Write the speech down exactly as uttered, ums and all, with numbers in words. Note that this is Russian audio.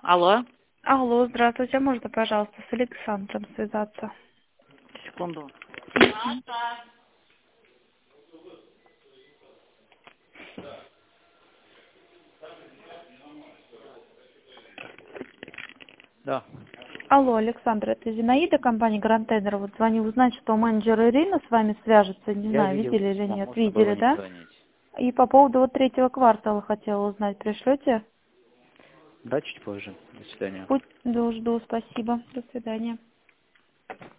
Алло. Алло, здравствуйте. Можно, пожалуйста, с Александром связаться? Секунду. Мгм. Да. Алло, Александр, это Зинаида, компания Гранд Тендер. Вот звоню узнать, что менеджер Ирина с вами свяжется. Не Я знаю, видел видели или письмо, нет. можно было Видели, не да? звонить. И по поводу вот третьего квартала хотела узнать. Пришлете? Да, чуть позже. До свидания. Пусть жду, жду. Спасибо. До свидания.